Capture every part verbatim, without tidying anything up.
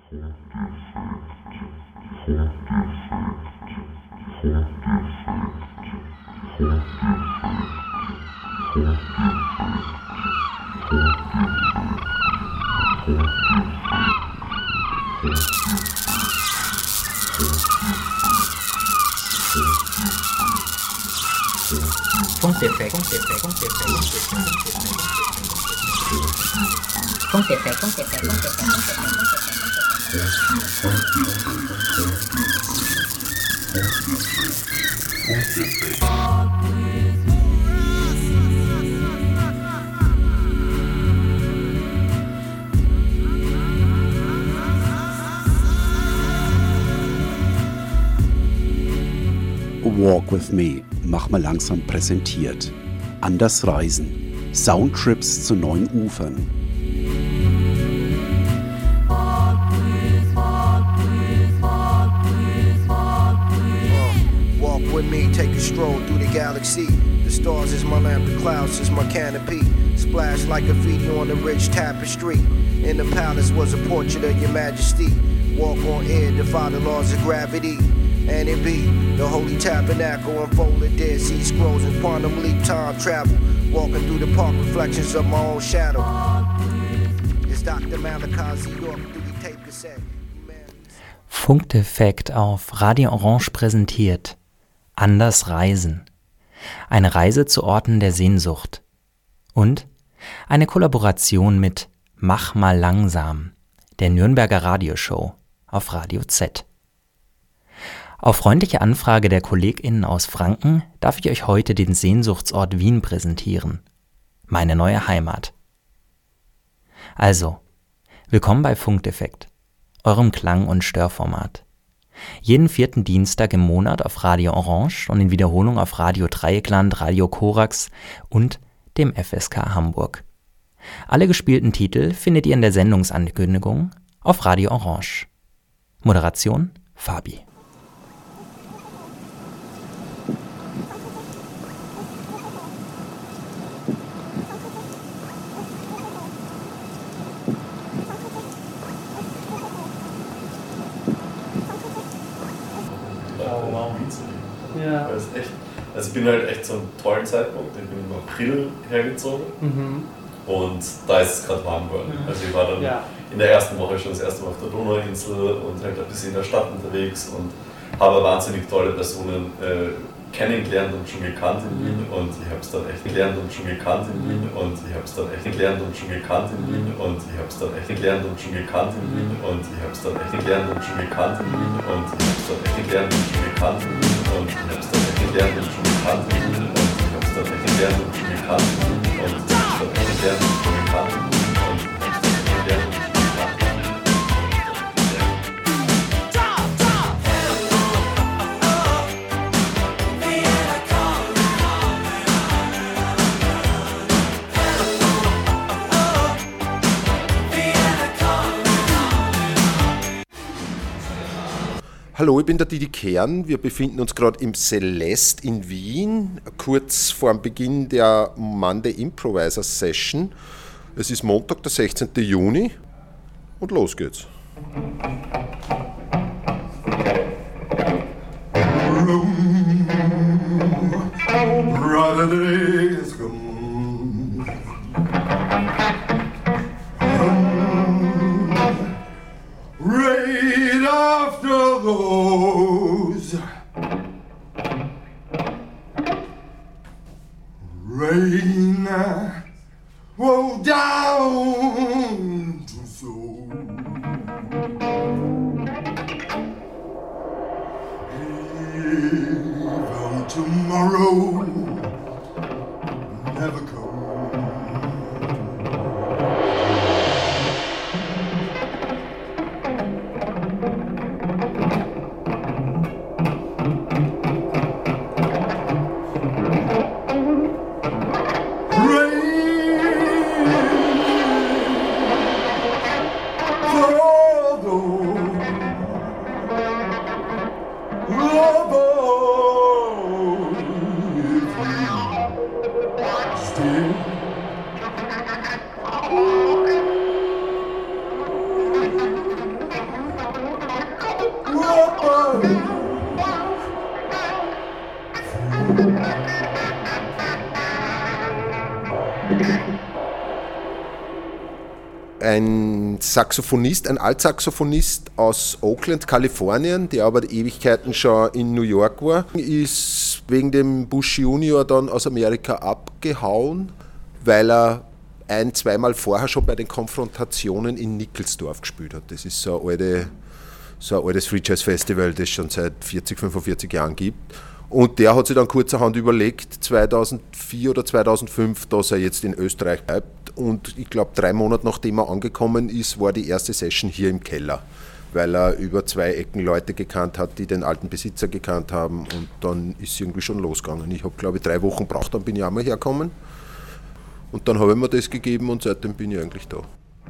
Funkdefekt, Funkdefekt, Funkdefekt, Funkdefekt, Funkdefekt, Funkdefekt. Walk with Me, mach mal langsam präsentiert. Anders reisen. Soundtrips zu neuen Ufern. Walk with me, take a stroll through the galaxy. The stars is my lamp, the clouds is my canopy. Splash like graffiti on a rich tapestry. In the palace was a portrait of your majesty. Walk on air, defy the laws of gravity. And it be the holy tabernacle unfolded there. See scrolls in quantum leap time travel. Walking through the park, reflections of my own shadow. It's Doktor Malachi Z. York through the tape cassette. Funkdefekt auf Radio Orange präsentiert. Anders reisen. Eine Reise zu Orten der Sehnsucht. Und eine Kollaboration mit Mach mal langsam, der Nürnberger Radioshow auf Radio Z. Auf freundliche Anfrage der KollegInnen aus Franken darf ich euch heute den Sehnsuchtsort Wien präsentieren. Meine neue Heimat. Also, willkommen bei Funkdefekt, eurem Klang- und Störformat. Jeden vierten Dienstag im Monat auf Radio Orange und in Wiederholung auf Radio Dreieckland, Radio Korax und dem F S K Hamburg. Alle gespielten Titel findet ihr in der Sendungsankündigung auf Radio Orange. Moderation Fabi. Ja. Weil es echt, also ich bin halt echt zu einem tollen Zeitpunkt, ich bin im April hergezogen mhm. und da ist es gerade warm geworden. Mhm. Also ich war dann ja. in der ersten Woche schon das erste Mal auf der Donauinsel und halt ein bisschen in der Stadt unterwegs und habe wahnsinnig tolle Personen äh, kennengelernt und schon gekannt in Wien und ich habe es dann echt gelernt und schon gekannt in Wien und ich habe es dann echt gelernt und schon gekannt in Wien und ich habe es dann echt gelernt und schon gekannt in Wien und ich habe es dann echt gelernt und schon gekannt in Wien und ich habe es dann echt gelernt und schon gekannt in Wien und ich habe es dann echt gelernt und schon gekannt in Wien und ich habe es dann echt gelernt und schon gekannt in Wien und ich habe es dann echt gelernt und schon gekannt in Wien und ich habe es dann echt gelernt und schon gekannt in Wien. Hallo, ich bin der Didi Kern. Wir befinden uns gerade im Celeste in Wien, kurz vor dem Beginn der Monday Improviser Session. Es ist Montag, der sechzehnten Juni und los geht's. Right after those rain roll down to soul. Even tomorrow never comes. ein Saxophonist, ein Altsaxophonist aus Oakland, Kalifornien, der aber Ewigkeiten schon in New York war, ist wegen dem Bush Junior dann aus Amerika abgehauen, weil er ein-, zweimal vorher schon bei den Konfrontationen in Nickelsdorf gespielt hat. Das ist so, eine alte, so ein altes Free Jazz Festival, das es schon seit vierzig, fünfundvierzig Jahren gibt. Und der hat sich dann kurzerhand überlegt, zweitausendvier oder zweitausendfünf, dass er jetzt in Österreich bleibt. Und ich glaube, drei Monate nachdem er angekommen ist, war die erste Session hier im Keller, weil er über zwei Ecken Leute gekannt hat, die den alten Besitzer gekannt haben. Und dann ist es irgendwie schon losgegangen. Ich habe, glaube ich, drei Wochen gebraucht, dann bin ich einmal hergekommen. Und dann habe ich mir das gegeben und seitdem bin ich eigentlich da.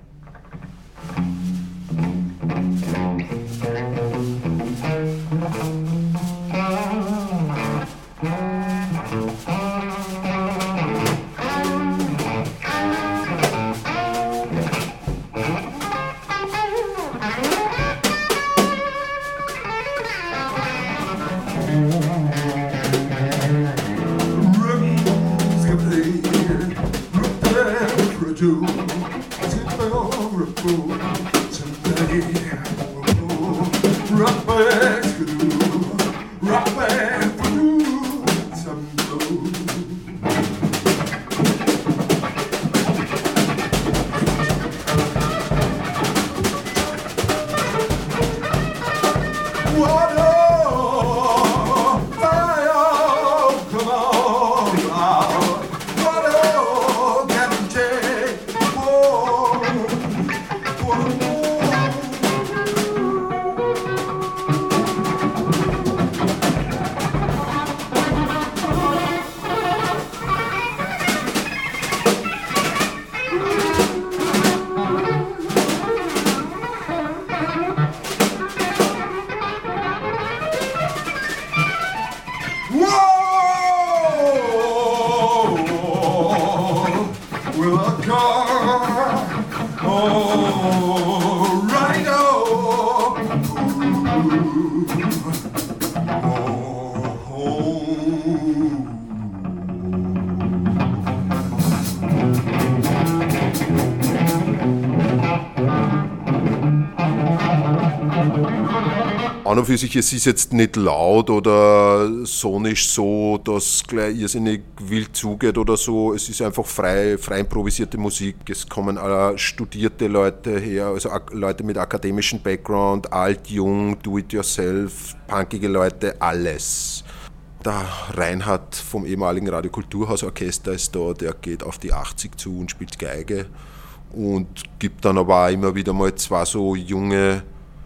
An und für sich, es ist jetzt nicht laut oder sonisch so, dass gleich irrsinnig wild zugeht oder so. Es ist einfach frei, frei improvisierte Musik. Es kommen äh, studierte Leute her, also ak- Leute mit akademischem Background, alt, jung, do-it-yourself, punkige Leute, alles. Der Reinhard vom ehemaligen Radio-Kulturhaus-Orchester ist da, der geht auf die achtzig zu und spielt Geige und gibt dann aber auch immer wieder mal zwei so junge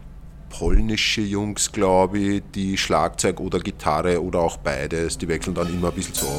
polnische Jungs, glaube ich, die Schlagzeug oder Gitarre oder auch beides, die wechseln dann immer ein bisschen so ab.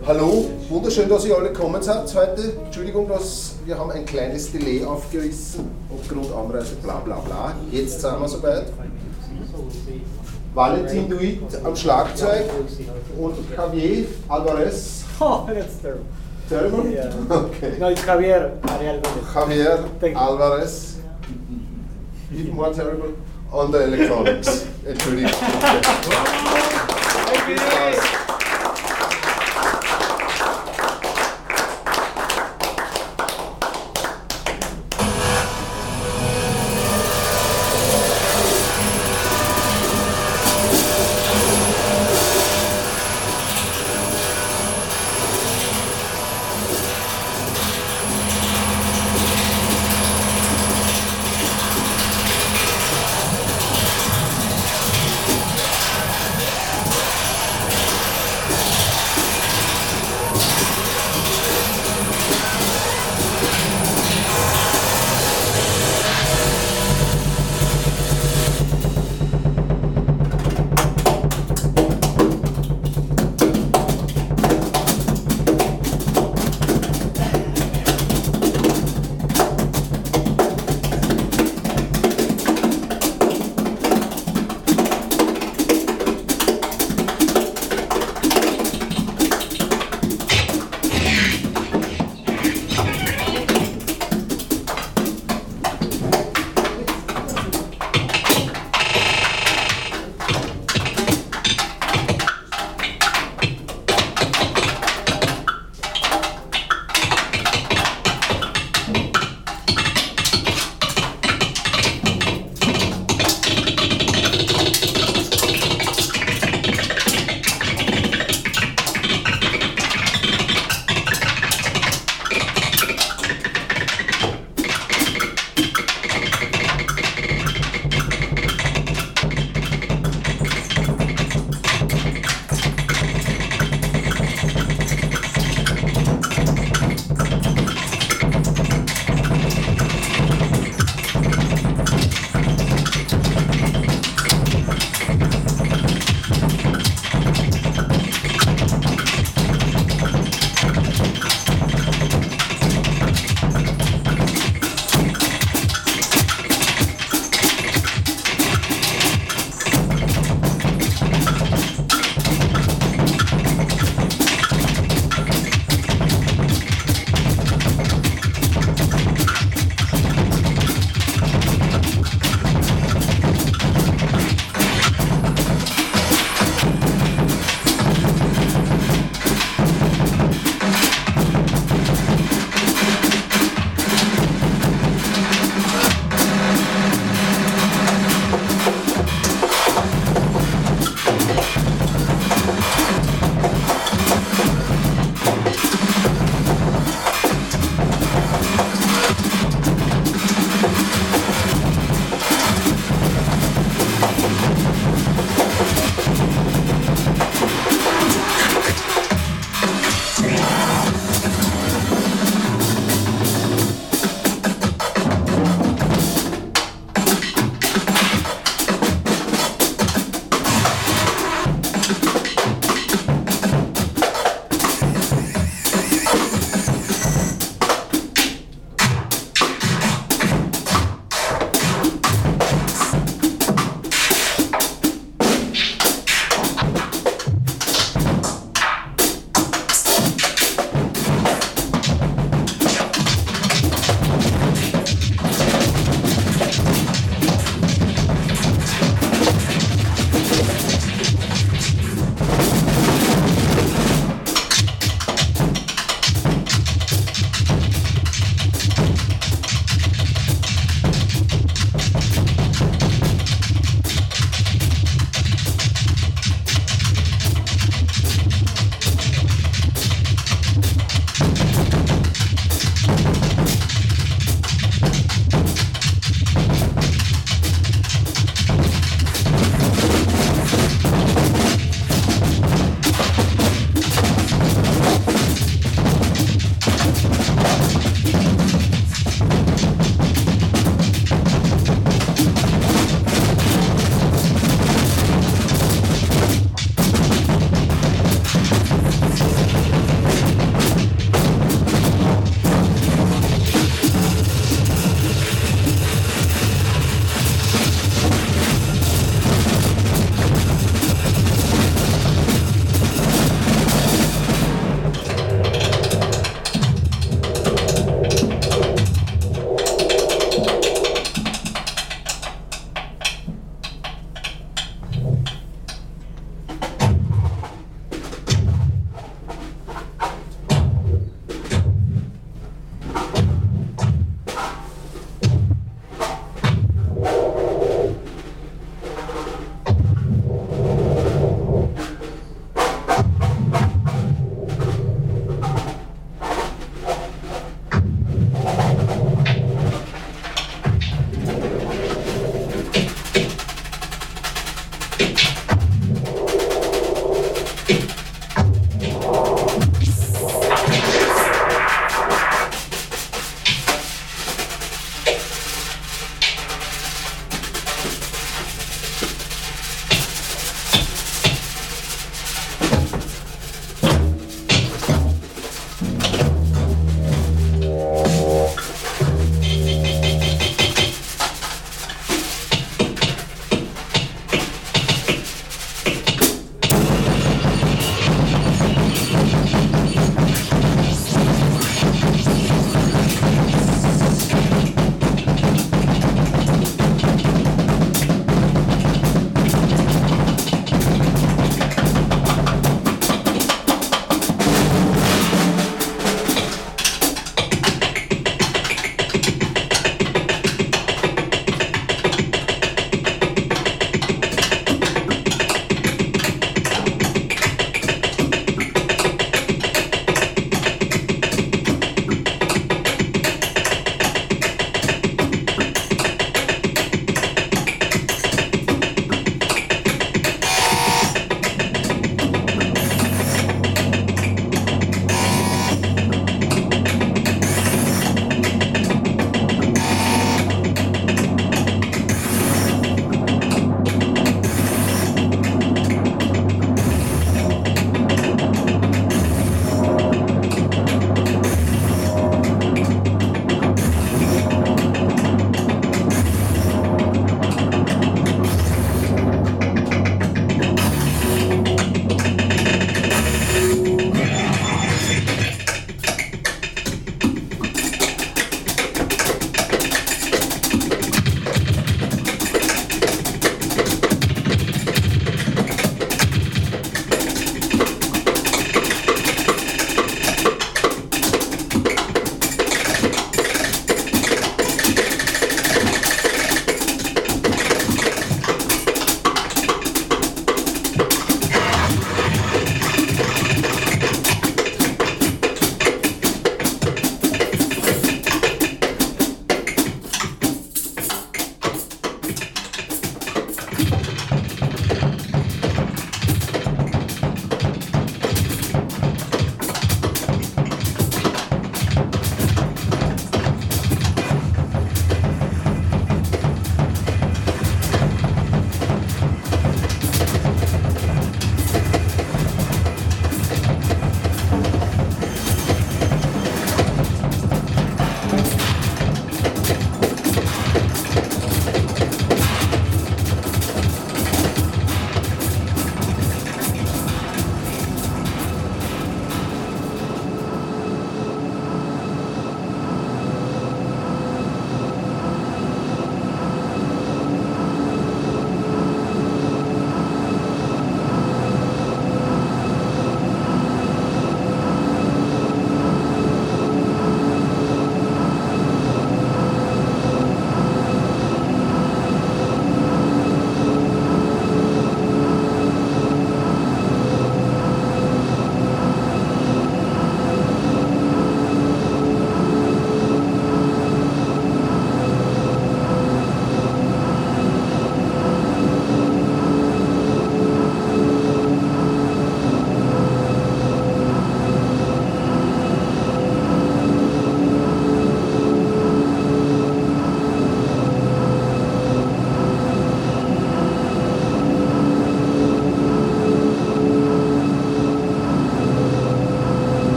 Hallo, wunderschön, dass ihr alle gekommen seid heute. Entschuldigung, dass wir haben ein kleines Delay aufgerissen aufgrund Anreise, bla bla bla. Jetzt sind wir soweit. Valentin Duit am Schlagzeug und Javier Alvarez. Oh, that's terrible. Terrible? Yeah. Okay. No, it's Javier Ariel. Javier Alvarez. Even more terrible. On the electronics. Entschuldigung. Thank you.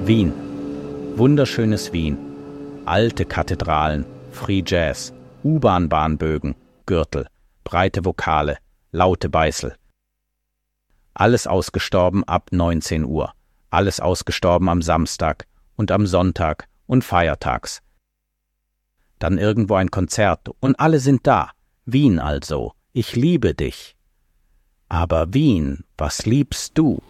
Wien. Wunderschönes Wien. Alte Kathedralen, Free Jazz, U-Bahn-Bahnbögen, Gürtel, breite Vokale, laute Beißel. Alles ausgestorben ab neunzehn Uhr. Alles ausgestorben am Samstag und am Sonntag und feiertags. Dann irgendwo ein Konzert und alle sind da. Wien also, ich liebe dich. Aber Wien, was liebst du?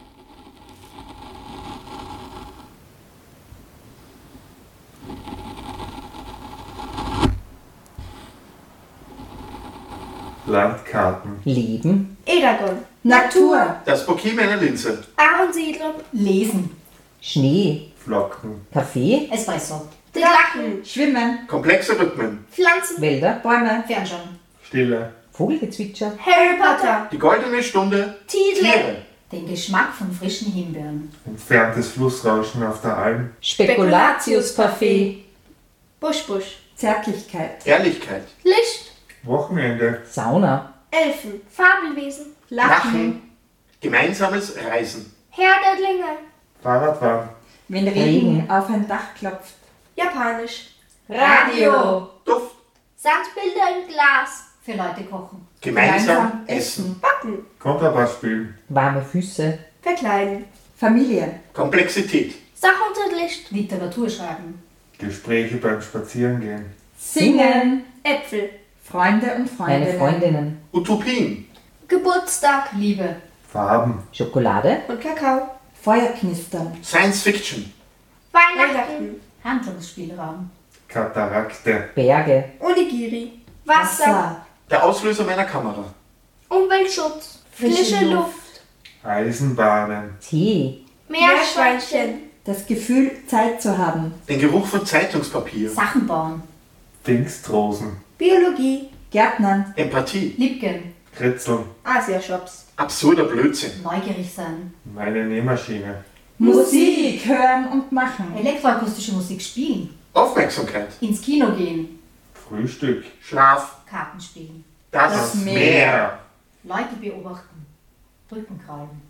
Landkarten. Leben. Edagon. Natur. Das Bouquet meiner Linse. Ahornsiedlung. Lesen. Schnee. Flocken. Kaffee. Espresso. Drachen. Schwimmen. Komplexe Rhythmen. Pflanzen. Wälder. Bäume. Fernschauen. Stille. Vogelgezwitscher. Harry Potter. Die goldene Stunde. Tiere. Tiere. Den Geschmack von frischen Himbeeren. Entferntes Flussrauschen auf der Alm. Spekulatius-Parfait. Busch, Busch. Zärtlichkeit. Ehrlichkeit. Licht. Wochenende. Sauna. Elfen. Fabelwesen. Lachen. Gemeinsames Reisen. Herderdlinge. Fahrradfahren. Wenn Regen auf ein Dach klopft. Japanisch. Radio. Duft. Sandbilder im Glas. Für Leute kochen. Gemeinsam essen. Backen. Kontrabass spielen. Warme Füße. Verkleiden. Familie. Komplexität. Sache unter Licht. Literatur schreiben. Gespräche beim Spazierengehen. Singen. Äpfel. Freunde und Freundinnen. Meine Freundinnen. Utopien. Geburtstag. Liebe. Farben. Schokolade. Und Kakao. Feuerknistern. Science Fiction. Weihnachten. Handlungsspielraum. Katarakte. Berge. Onigiri. Wasser. Der Auslöser meiner Kamera. Umweltschutz. Frische Luft. Eisenbahnen. Tee. Meerschweinchen. Das Gefühl, Zeit zu haben. Den Geruch von Zeitungspapier. Sachen bauen. Dingstrosen. Biologie. Gärtnern. Empathie. Liebgen. Kritzeln. Asia-Shops. Absurder Blödsinn. Neugierig sein. Meine Nähmaschine. Musik hören und machen. Elektroakustische Musik spielen. Aufmerksamkeit. Ins Kino gehen. Frühstück. Schlaf. Karten spielen. Das, Das Meer. Meer. Leute beobachten. Rücken kraulen.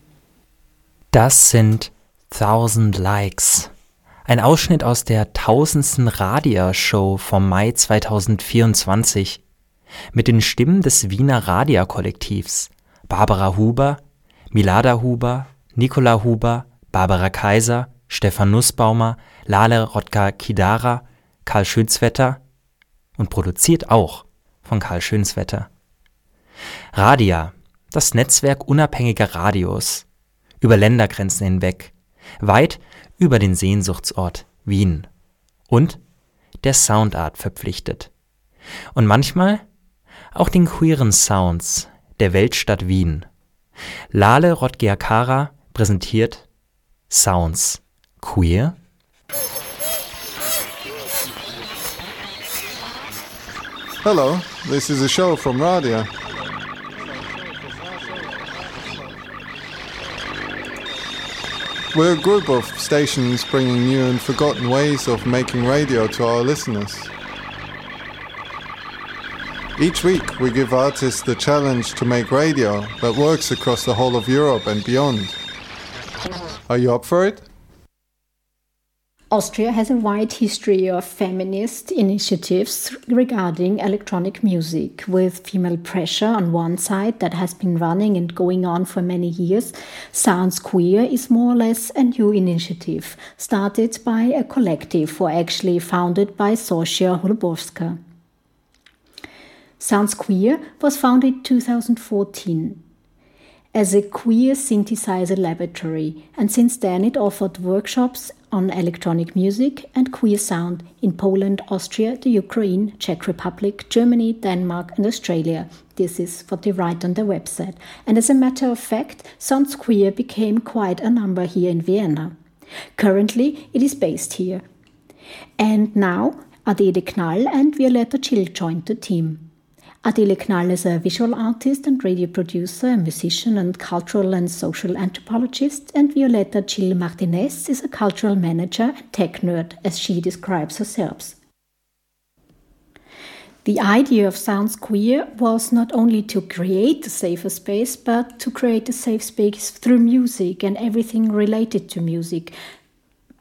Das sind Thousand Likes. Ein Ausschnitt aus der tausendsten Radia-Show vom Mai zweitausendvierundzwanzig mit den Stimmen des Wiener Radia-Kollektivs Barbara Huber, Milada Huber, Nicola Huber, Barbara Kaiser, Stefan Nussbaumer, Lale Rotka-Kidara, Karl Schönswetter und produziert auch von Karl Schönswetter. Radia, das Netzwerk unabhängiger Radios, über Ländergrenzen hinweg, weit über den Sehnsuchtsort Wien und der Soundart verpflichtet. Und manchmal auch den queeren Sounds der Weltstadt Wien. Lale Rotka-Kidara präsentiert Sounds queer. Hello, this is a show from Radia. We're a group of stations bringing new and forgotten ways of making radio to our listeners. Each week we give artists the challenge to make radio that works across the whole of Europe and beyond. Are you up for it? Austria has a wide history of feminist initiatives regarding electronic music, with female pressure on one side that has been running and going on for many years. Sounds Queer is more or less a new initiative, started by a collective or actually founded by Zosia Holubowska. Sounds Queer was founded in two thousand fourteen. As a queer synthesizer laboratory, and since then it offered workshops on electronic music and queer sound in Poland, Austria, the Ukraine, Czech Republic, Germany, Denmark and Australia. This is what they write on their website. And as a matter of fact, Sounds Queer became quite a number here in Vienna. Currently, it is based here. And now, Adele Knall and Violetta Chill joined the team. Adele Knall is a visual artist and radio producer, a musician and cultural and social anthropologist, and Violetta Chill Martinez is a cultural manager and tech nerd, as she describes herself. The idea of Sounds Queer was not only to create a safer space, but to create a safe space through music and everything related to music.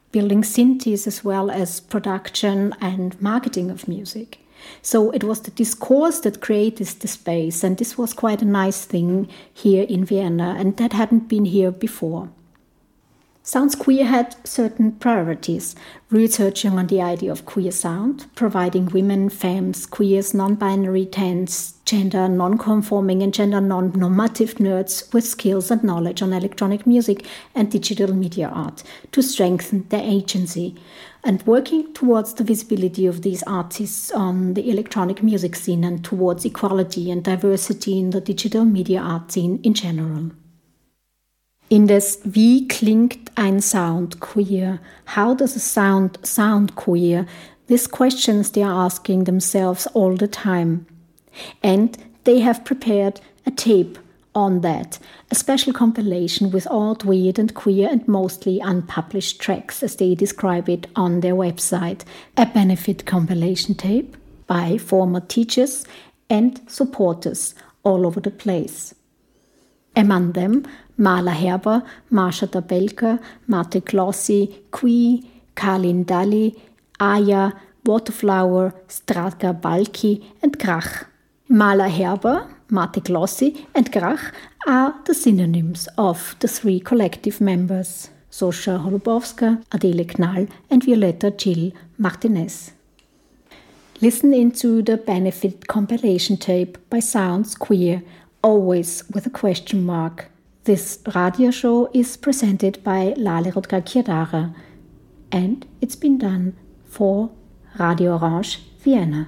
building synthes as well as production and marketing of music. So it was the discourse that created the space, and this was quite a nice thing here in Vienna, and that hadn't been here before. Sounds Queer had certain priorities, researching on the idea of queer sound, providing women, femmes, queers, non-binary, trans, gender non-conforming and gender non-normative nerds with skills and knowledge on electronic music and digital media art to strengthen their agency, and working towards the visibility of these artists on the electronic music scene and towards equality and diversity in the digital media art scene in general. In das Wie klingt ein Sound queer? How does a sound sound queer? These questions they are asking themselves all the time. And they have prepared a tape on that, a special compilation with odd, weird and queer and mostly unpublished tracks, as they describe it on their website. A benefit compilation tape by former teachers and supporters all over the place. Among them, Marla Herber, Marsha Tabelka, Marte Glossi, Qui, Kalin Dali, Aya, Waterflower, Stratka Balki and Grach. Marla Herber, Marte Glossi and Grach are the synonyms of the three collective members, Sosha Holubowska, Adele Knall and Violetta Gil Martinez. Listen into the benefit compilation tape by Sounds Queer, always with a question mark. This radio show is presented by Lale Rodka-Kiadara, and it's been done for Radio Orange Vienna.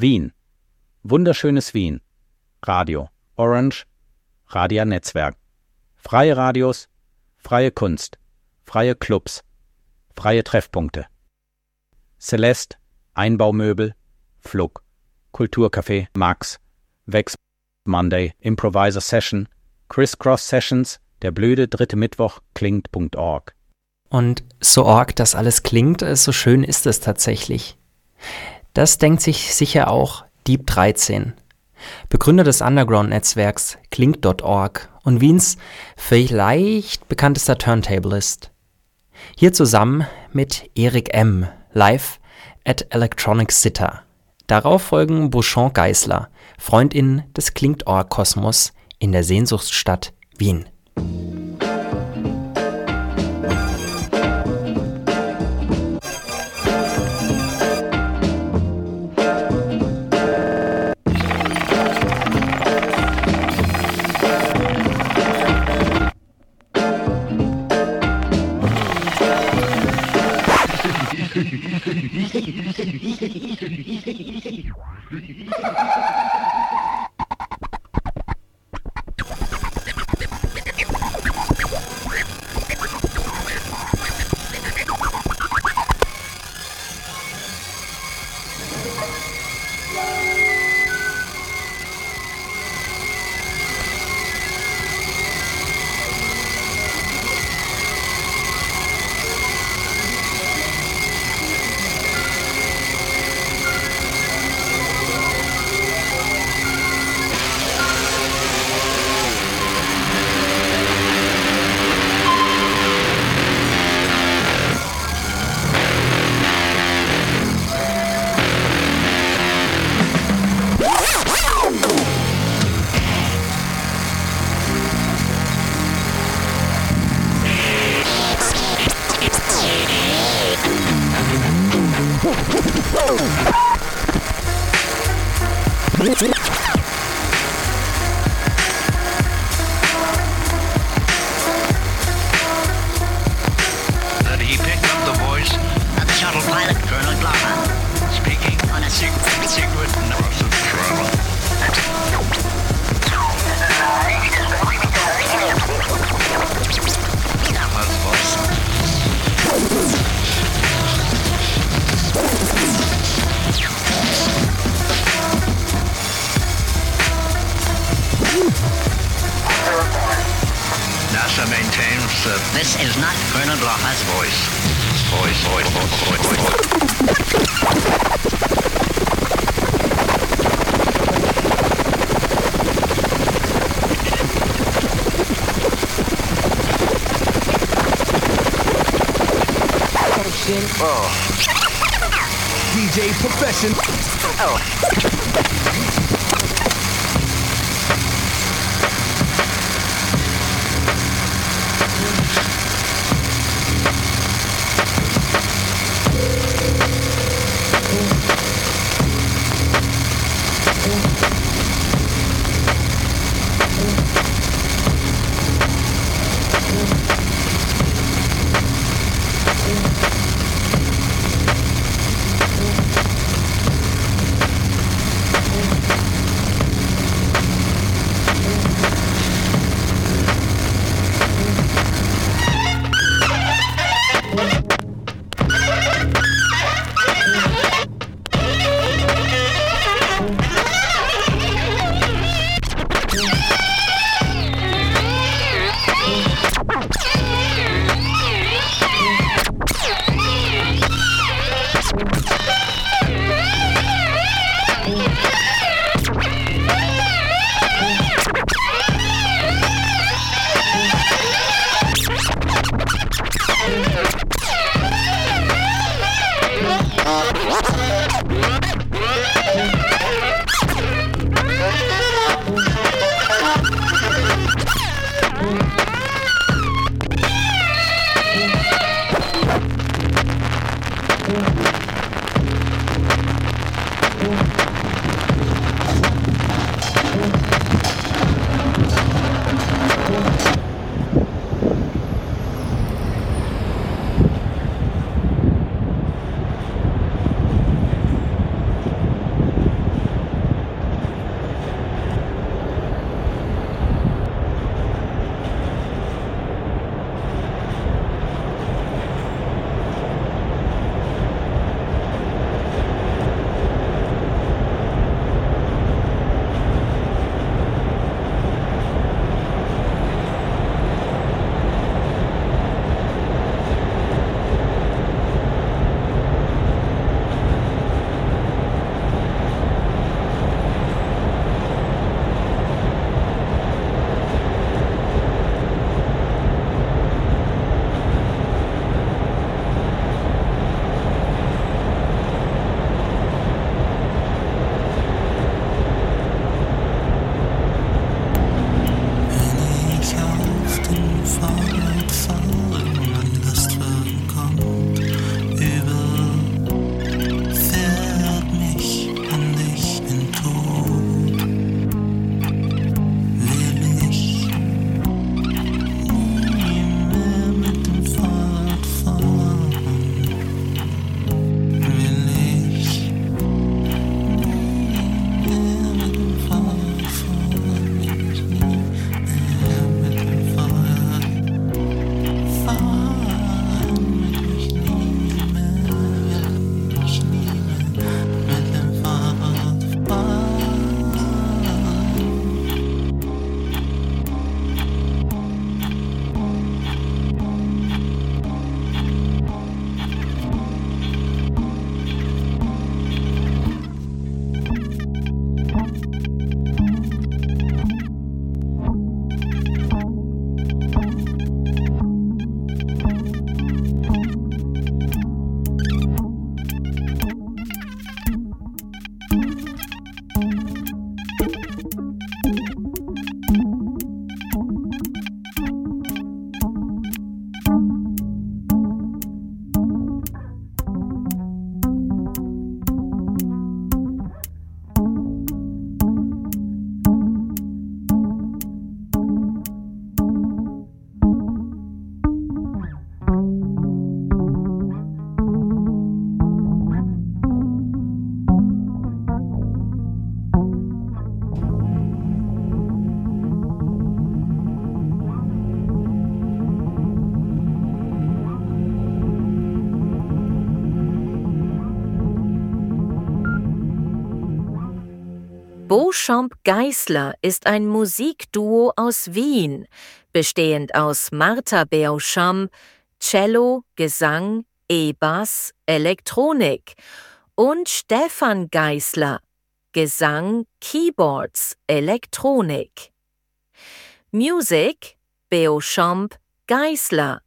Wien. Wunderschönes Wien. Radio Orange, Radia Netzwerk. Freie Radios, freie Kunst, freie Clubs, freie Treffpunkte. Celeste, Einbaumöbel, Flug, Kulturcafé, Max, Vex, Monday, Improviser Session, Crisscross Sessions, der blöde dritte Mittwoch, klingt punkt org. Und so org das alles klingt, so schön ist es tatsächlich. Das denkt sich sicher auch Dieb dreizehn, Begründer des Underground-Netzwerks klingt punkt org und Wiens vielleicht bekanntester Turntablist. Hier zusammen mit Erik M., live at Electronic Sitter. Darauf folgen Beauchamp Geisler, Freundin des klingt punkt org-Kosmos in der Sehnsuchtsstadt Wien. NASA maintains that this is not Colonel Blaha's voice. Voice, voice, voice, voice, voice. Oh. D J Profession. Oh. Beauchamp-Geisler ist ein Musikduo aus Wien, bestehend aus Martha Beauchamp, Cello, Gesang, E-Bass, Elektronik und Stefan Geisler, Gesang, Keyboards, Elektronik. Music, Beauchamp, Geisler.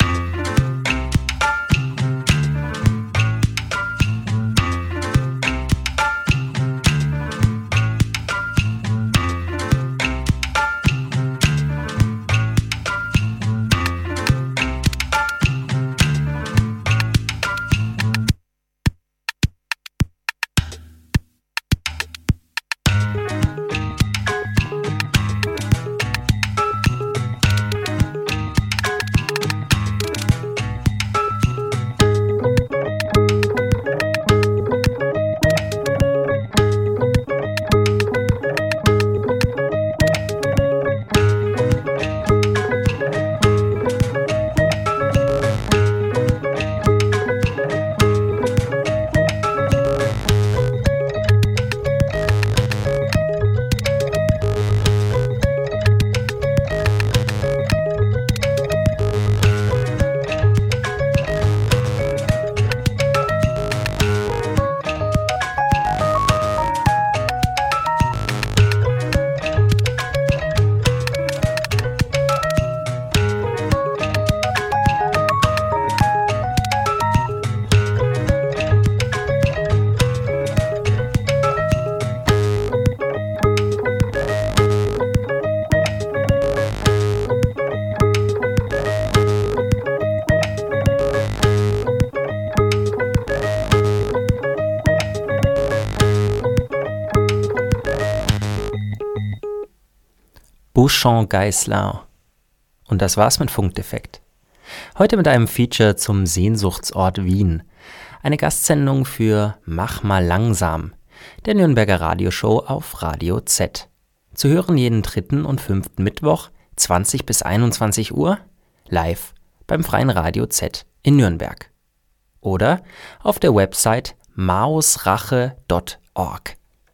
Beauchamp-Geisler. Und das war's mit Funkdefekt. Heute mit einem Feature zum Sehnsuchtsort Wien. Eine Gastsendung für Mach mal langsam, der Nürnberger Radioshow auf Radio Z. Zu hören jeden dritten und fünften Mittwoch, zwanzig bis einundzwanzig Uhr, live beim Freien Radio Z in Nürnberg. Oder auf der Website mausrache punkt org.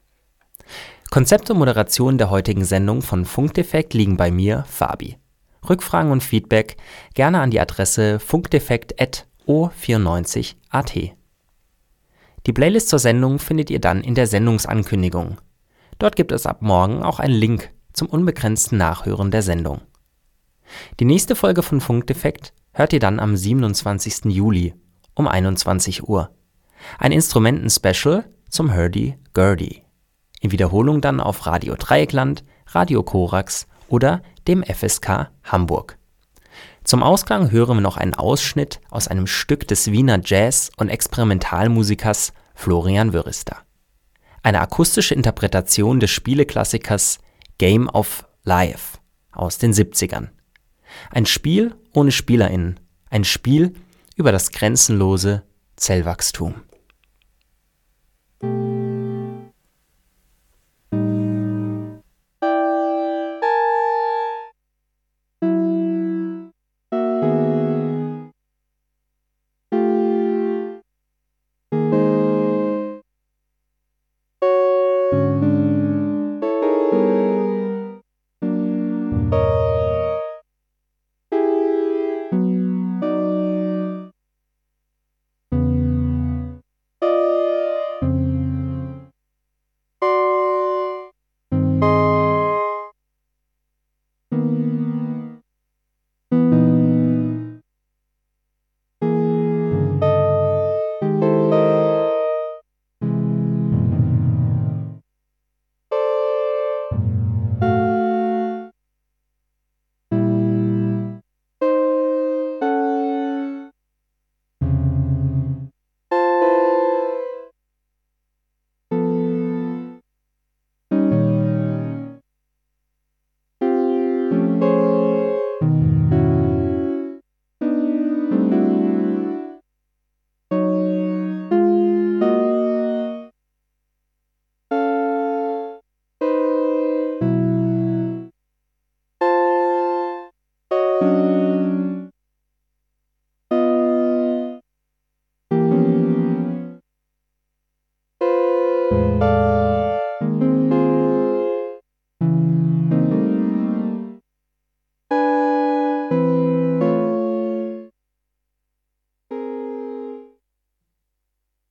Konzept und Moderation der heutigen Sendung von Funkdefekt liegen bei mir, Fabi. Rückfragen und Feedback gerne an die Adresse funkdefekt at o vierundneunzig punkt a t. Die Playlist zur Sendung findet ihr dann in der Sendungsankündigung. Dort gibt es ab morgen auch einen Link zum unbegrenzten Nachhören der Sendung. Die nächste Folge von Funkdefekt hört ihr dann am siebenundzwanzigsten Juli um einundzwanzig Uhr. Ein Instrumenten-Special zum Hurdy-Gurdy. In Wiederholung dann auf Radio Dreieckland, Radio Korax oder dem F S K Hamburg. Zum Ausklang hören wir noch einen Ausschnitt aus einem Stück des Wiener Jazz- und Experimentalmusikers Florian Wörister. Eine akustische Interpretation des Spieleklassikers Game of Life aus den siebzigern. Ein Spiel ohne SpielerInnen, ein Spiel über das grenzenlose Zellwachstum.